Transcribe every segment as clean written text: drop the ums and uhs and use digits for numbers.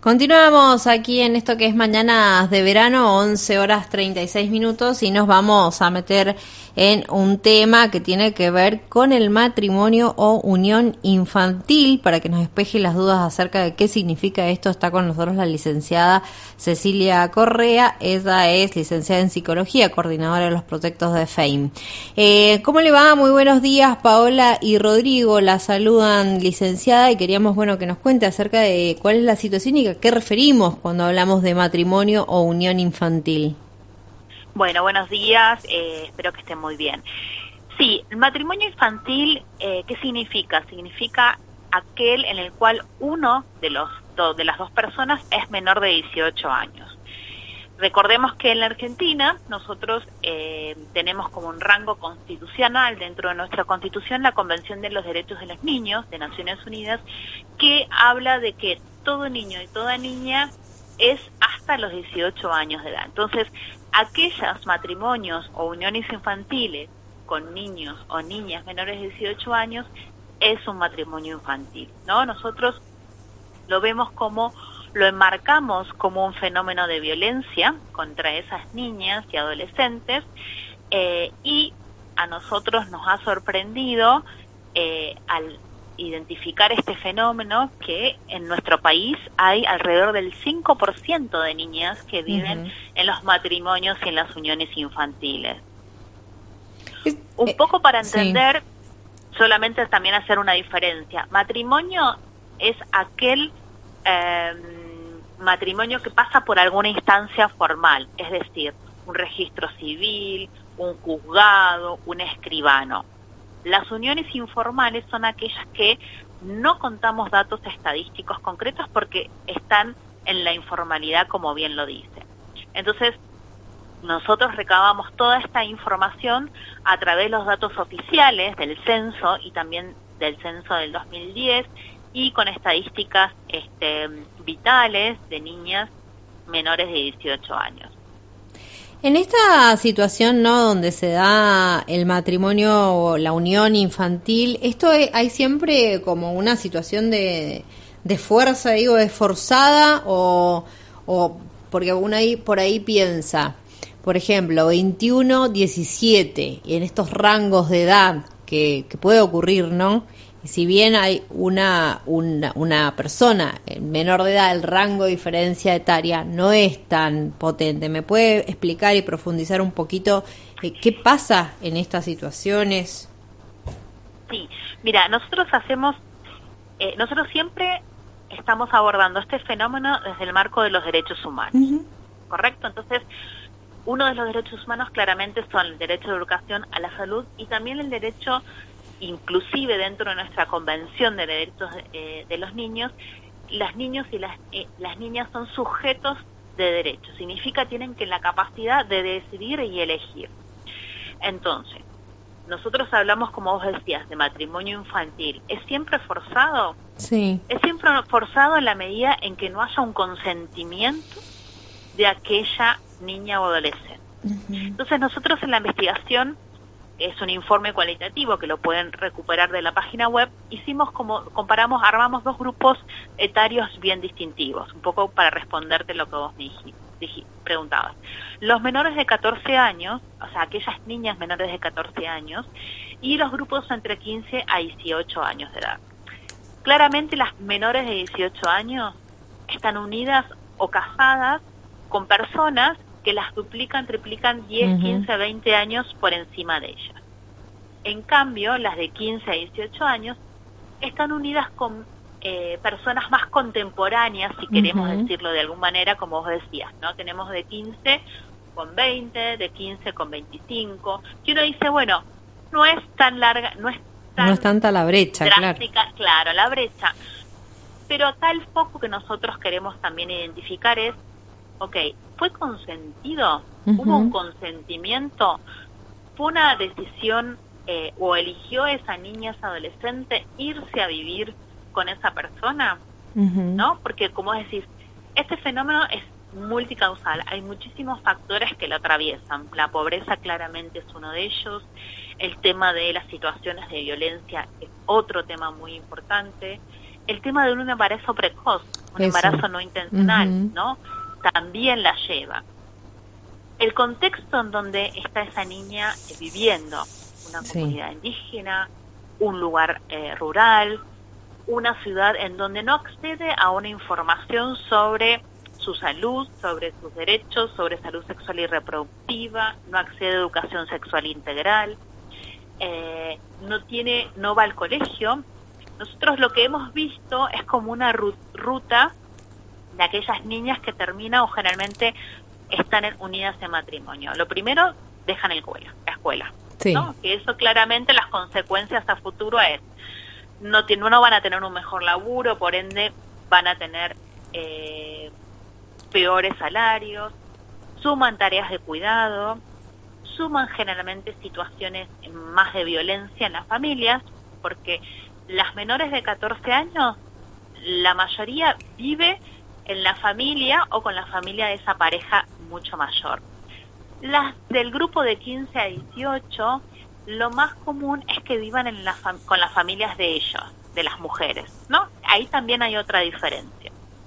Continuamos aquí en esto que es Mañanas de Verano, 11 horas 36 minutos, y nos vamos a meter en un tema que tiene que ver con el matrimonio o unión infantil. Para que nos despeje las dudas acerca de qué significa esto, está con nosotros la licenciada Cecilia Correa. Ella es licenciada en Psicología, coordinadora de los proyectos de FAME. ¿Cómo le va? Muy buenos días, Paola y Rodrigo. La saludan, licenciada, y queríamos que nos cuente acerca de cuál es la situación y a qué referimos cuando hablamos de matrimonio o unión infantil. Bueno, buenos días, espero que estén muy bien. Sí, el matrimonio infantil, ¿qué significa? Significa aquel en el cual uno de las dos personas es menor de 18 años. Recordemos que en la Argentina nosotros tenemos como un rango constitucional dentro de nuestra Constitución la Convención de los Derechos de los Niños de Naciones Unidas, que habla de que todo niño y toda niña es hasta los 18 años de edad. Entonces, aquellos matrimonios o uniones infantiles con niños o niñas menores de 18 años es un matrimonio infantil, ¿no? Nosotros lo enmarcamos como un fenómeno de violencia contra esas niñas y adolescentes, y a nosotros nos ha sorprendido al identificar este fenómeno que en nuestro país hay alrededor del 5% de niñas que viven en los matrimonios y en las uniones infantiles. Un poco para entender, solamente también hacer una diferencia. Matrimonio es aquel matrimonio que pasa por alguna instancia formal, es decir, un registro civil, un juzgado, un escribano. Las uniones informales son aquellas que no contamos datos estadísticos concretos porque están en la informalidad, como bien lo dice. Entonces, nosotros recabamos toda esta información a través de los datos oficiales del censo y también del censo del 2010 y con estadísticas vitales de niñas menores de 18 años. En esta situación, ¿no?, donde se da el matrimonio o la unión infantil, hay siempre como una situación de fuerza, es forzada o porque uno por ahí piensa, por ejemplo, 21, 17, y en estos rangos de edad que puede ocurrir, ¿no? Y si bien hay una persona menor de edad, el rango de diferencia etaria no es tan potente. ¿Me puede explicar y profundizar un poquito qué pasa en estas situaciones? Sí, mira, nosotros siempre estamos abordando este fenómeno desde el marco de los derechos humanos, ¿correcto? Entonces, uno de los derechos humanos claramente son el derecho de educación, a la salud y también el derecho, inclusive dentro de nuestra Convención de Derechos de los Niños, las niños y las niñas son sujetos de derechos. Significa tienen que la capacidad de decidir y elegir. Entonces, nosotros hablamos, como vos decías, de matrimonio infantil. ¿Es siempre forzado? Sí. Es siempre forzado en la medida en que no haya un consentimiento de aquella niña o adolescente. Entonces, nosotros en la investigación, es un informe cualitativo que lo pueden recuperar de la página web, armamos dos grupos etarios bien distintivos, un poco para responderte lo que vos me preguntabas. Los menores de 14 años, o sea, aquellas niñas menores de 14 años, y los grupos entre 15 a 18 años de edad. Claramente las menores de 18 años están unidas o casadas con personas que las duplican, triplican 10, 15, 20 años por encima de ellas. En cambio, las de 15 a 18 años están unidas con personas más contemporáneas, si queremos decirlo de alguna manera, como vos decías, ¿no? Tenemos de 15 con 20, de 15 con 25, que uno dice, bueno, no es tan larga, no es tanta la brecha, drástica, claro, la brecha. Pero acá el foco que nosotros queremos también identificar es, ¿fue consentido? ¿Hubo un consentimiento? ¿Fue una decisión o eligió esa niña, esa adolescente, irse a vivir con esa persona? ¿No? Porque, como decís, este fenómeno es multicausal. Hay muchísimos factores que lo atraviesan. La pobreza claramente es uno de ellos. El tema de las situaciones de violencia es otro tema muy importante. El tema de un embarazo precoz. un embarazo no intencional, ¿no? También la lleva. El contexto en donde está esa niña viviendo, una comunidad indígena, un lugar rural, una ciudad en donde no accede a una información sobre su salud, sobre sus derechos, sobre salud sexual y reproductiva, no accede a educación sexual integral, no va al colegio. Nosotros lo que hemos visto es como una ruta de aquellas niñas que terminan o generalmente están unidas en matrimonio. Lo primero, dejan la escuela, ¿no? Que eso claramente las consecuencias a futuro es no van a tener un mejor laburo, por ende van a tener peores salarios, suman tareas de cuidado, suman generalmente situaciones más de violencia en las familias, porque las menores de 14 años, la mayoría vive en la familia o con la familia de esa pareja mucho mayor. Las del grupo de 15 a 18, lo más común es que vivan con las familias de ellos, de las mujeres, ¿no? Ahí también hay otra diferencia.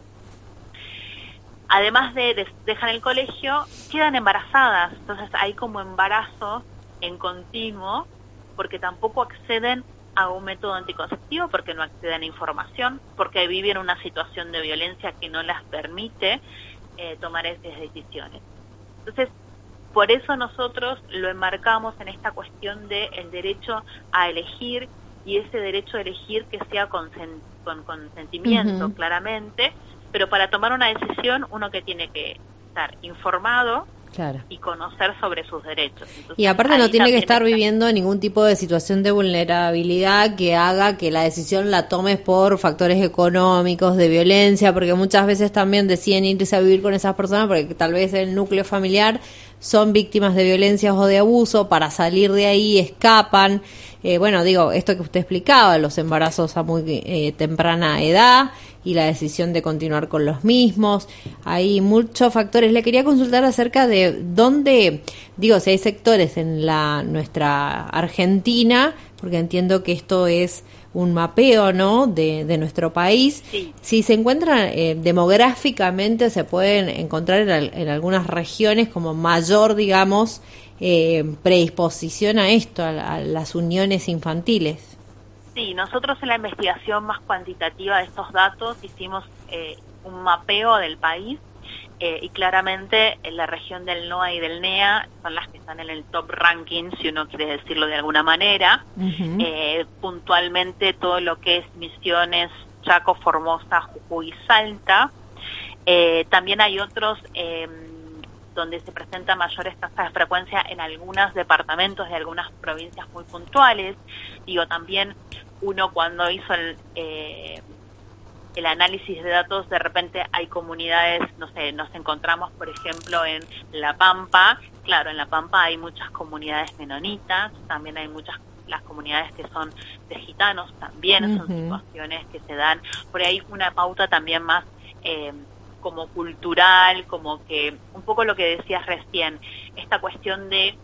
Además de dejar el colegio, quedan embarazadas, entonces hay como embarazos en continuo, porque tampoco acceden a un método anticonceptivo, porque no acceden a información, porque viven una situación de violencia que no las permite tomar esas decisiones. Entonces, por eso nosotros lo enmarcamos en esta cuestión de el derecho a elegir, y ese derecho a elegir que sea con consentimiento, claramente, pero para tomar una decisión uno que tiene que estar informado, claro, y conocer sobre sus derechos. Entonces, y aparte no tiene que estar viviendo ningún tipo de situación de vulnerabilidad que haga que la decisión la tomes por factores económicos, de violencia, porque muchas veces también deciden irse a vivir con esas personas porque tal vez el núcleo familiar son víctimas de violencia o de abuso, para salir de ahí escapan. Bueno, digo, esto que usted explicaba, los embarazos a muy temprana edad y la decisión de continuar con los mismos. Hay muchos factores. Le quería consultar acerca de dónde, digo, si hay sectores en nuestra Argentina, porque entiendo que esto es un mapeo, ¿no?, de nuestro país. Sí. Si se encuentran demográficamente, se pueden encontrar en algunas regiones como mayor, digamos, predisposición a esto, a las uniones infantiles. Sí, nosotros en la investigación más cuantitativa de estos datos hicimos un mapeo del país y claramente en la región del NOA y del NEA son las que están en el top ranking, si uno quiere decirlo de alguna manera. Puntualmente todo lo que es Misiones, Chaco, Formosa, Jujuy y Salta. También hay otros donde se presentan mayores tasas de frecuencia en algunos departamentos de algunas provincias muy puntuales. Digo, también uno cuando hizo el análisis de datos, de repente hay comunidades, no sé, nos encontramos, por ejemplo, en La Pampa. Claro, en La Pampa hay muchas comunidades menonitas, también hay las comunidades que son de gitanos, también son situaciones que se dan. Por ahí una pauta también más como cultural, como que un poco lo que decías recién, esta cuestión de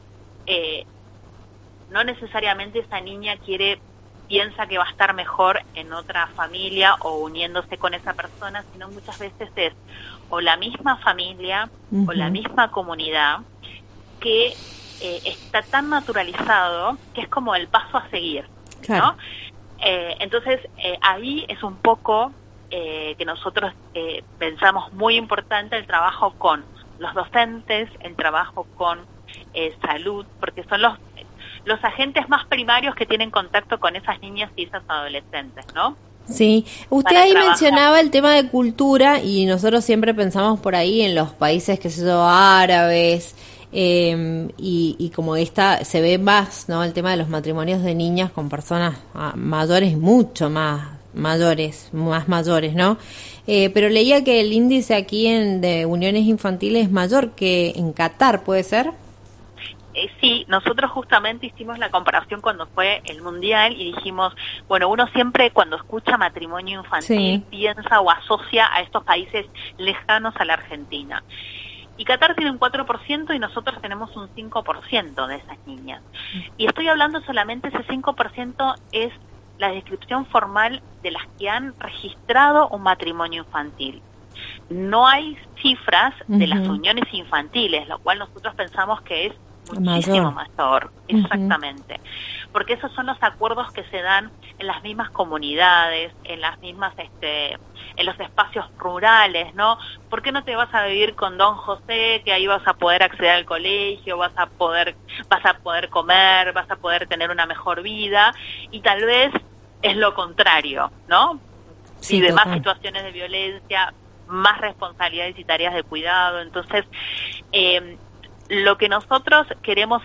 no necesariamente esa niña piensa que va a estar mejor en otra familia o uniéndose con esa persona, sino muchas veces es o la misma familia o la misma comunidad que está tan naturalizado que es como el paso a seguir, claro, ¿no? Entonces ahí es un poco que nosotros pensamos muy importante el trabajo con los docentes, el trabajo con salud, porque son los agentes más primarios que tienen contacto con esas niñas y esas adolescentes, ¿no? Sí, usted ahí mencionaba el tema de cultura y nosotros siempre pensamos por ahí en los países, qué sé yo, árabes, y como se ve más, ¿no?, el tema de los matrimonios de niñas con personas mayores, mucho más mayores, ¿no? Pero leía que el índice aquí de uniones infantiles es mayor que en Qatar, ¿puede ser? Sí, nosotros justamente hicimos la comparación cuando fue el Mundial y dijimos, bueno, uno siempre cuando escucha matrimonio infantil piensa o asocia a estos países lejanos a la Argentina. Y Qatar tiene un 4% y nosotros tenemos un 5% de esas niñas. Y estoy hablando solamente, ese 5% es la descripción formal de las que han registrado un matrimonio infantil. No hay cifras de las uniones infantiles, lo cual nosotros pensamos que es muchísimo mayor. Exactamente. Porque esos son los acuerdos que se dan en las mismas comunidades, en las mismas, en los espacios rurales, ¿no? ¿Por qué no te vas a vivir con don José, que ahí vas a poder acceder al colegio, vas a poder comer, vas a poder tener una mejor vida? Y tal vez es lo contrario, ¿no? Sí, y demás situaciones de violencia, más responsabilidades y tareas de cuidado. Entonces, lo que nosotros queremos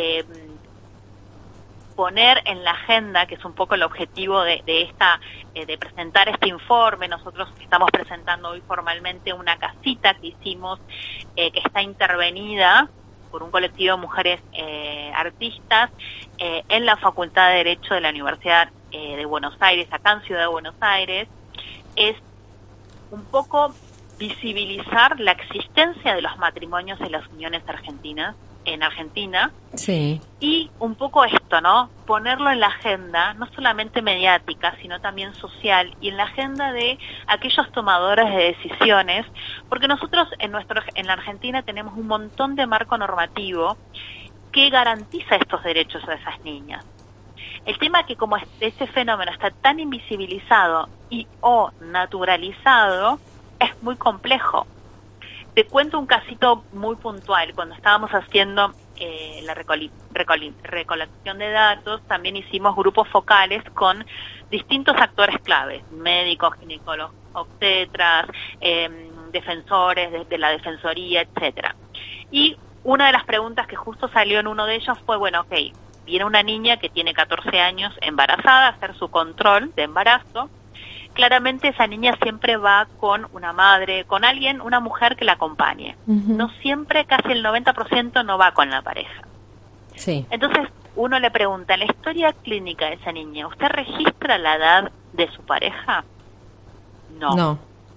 poner en la agenda, que es un poco el objetivo de presentar este informe. Nosotros estamos presentando hoy formalmente una casita que hicimos, que está intervenida por un colectivo de mujeres artistas en la Facultad de Derecho de la Universidad de Buenos Aires, acá en Ciudad de Buenos Aires. Es un poco visibilizar la existencia de los matrimonios y las uniones argentinas en Argentina. Sí. Y un poco esto, ¿no? Ponerlo en la agenda, no solamente mediática, sino también social, y en la agenda de aquellos tomadores de decisiones, porque nosotros en la Argentina tenemos un montón de marco normativo que garantiza estos derechos a esas niñas. El tema es que como ese fenómeno está tan invisibilizado y o naturalizado, es muy complejo. Te cuento un casito muy puntual. Cuando estábamos haciendo la recolección de datos, también hicimos grupos focales con distintos actores claves, médicos, ginecólogos, obstetras, defensores de la defensoría, etcétera. Y una de las preguntas que justo salió en uno de ellos fue, bueno, ok, viene una niña que tiene 14 años embarazada a hacer su control de embarazo. Claramente esa niña siempre va con una madre, con alguien, una mujer que la acompañe. No siempre, casi el 90% no va con la pareja. Sí. Entonces uno le pregunta, en la historia clínica de esa niña, ¿usted registra la edad de su pareja? No.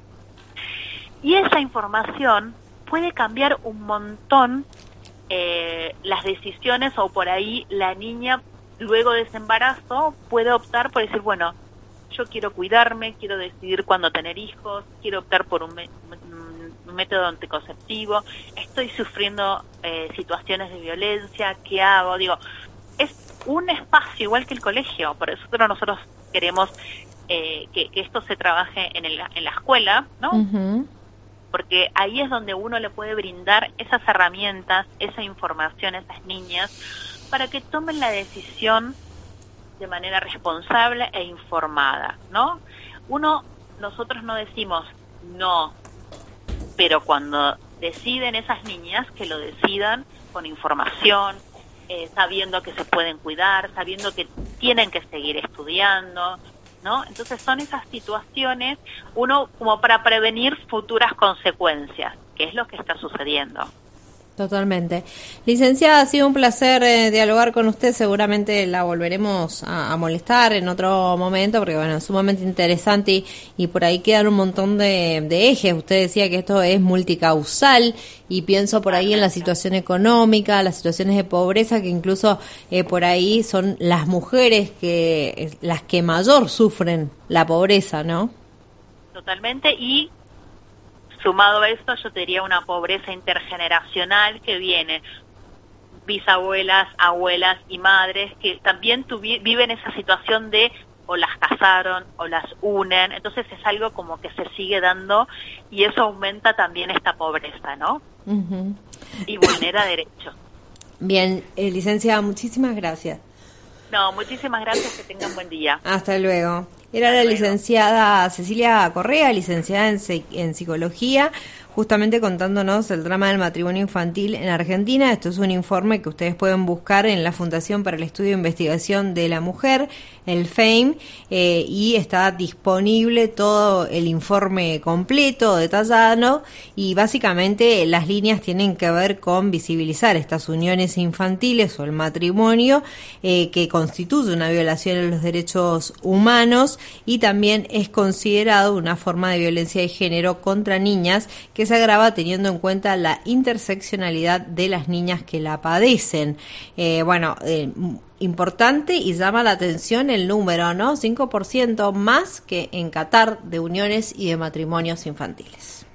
Y esa información puede cambiar un montón las decisiones, o por ahí la niña luego de ese embarazo puede optar por decir, bueno, yo quiero cuidarme, quiero decidir cuándo tener hijos, quiero optar por un método anticonceptivo, estoy sufriendo situaciones de violencia, ¿qué hago? Digo, es un espacio igual que el colegio, por eso nosotros queremos que esto se trabaje en la escuela, ¿no? Porque ahí es donde uno le puede brindar esas herramientas, esa información a esas niñas, para que tomen la decisión de manera responsable e informada, ¿no? Nosotros no decimos no, pero cuando deciden esas niñas, que lo decidan con información, sabiendo que se pueden cuidar, sabiendo que tienen que seguir estudiando, ¿no? Entonces son esas situaciones, como para prevenir futuras consecuencias, que es lo que está sucediendo. Totalmente. Licenciada, ha sido un placer dialogar con usted. Seguramente la volveremos a molestar en otro momento, porque bueno, es sumamente interesante y por ahí quedan un montón de ejes. Usted decía que esto es multicausal y pienso por ahí en la situación económica, las situaciones de pobreza, que incluso por ahí son las mujeres las que mayor sufren la pobreza, ¿no? Totalmente. Y sumado a esto, yo te diría una pobreza intergeneracional que viene bisabuelas, abuelas y madres que también viven esa situación de o las casaron o las unen, entonces es algo como que se sigue dando y eso aumenta también esta pobreza, ¿no? Y vulnera derechos. Bien, licenciada, muchísimas gracias. No, muchísimas gracias, que tengan buen día. Hasta luego. Era la licenciada Cecilia Correa, licenciada en Psicología, justamente contándonos el drama del matrimonio infantil en Argentina. Esto es un informe que ustedes pueden buscar en la Fundación para el Estudio e Investigación de la Mujer, el FAME, y está disponible todo el informe completo, detallado, y básicamente las líneas tienen que ver con visibilizar estas uniones infantiles o el matrimonio, que constituye una violación de los derechos humanos y también es considerado una forma de violencia de género contra niñas que que se agrava teniendo en cuenta la interseccionalidad de las niñas que la padecen. Importante y llama la atención el número, ¿no? 5% más que en Qatar de uniones y de matrimonios infantiles.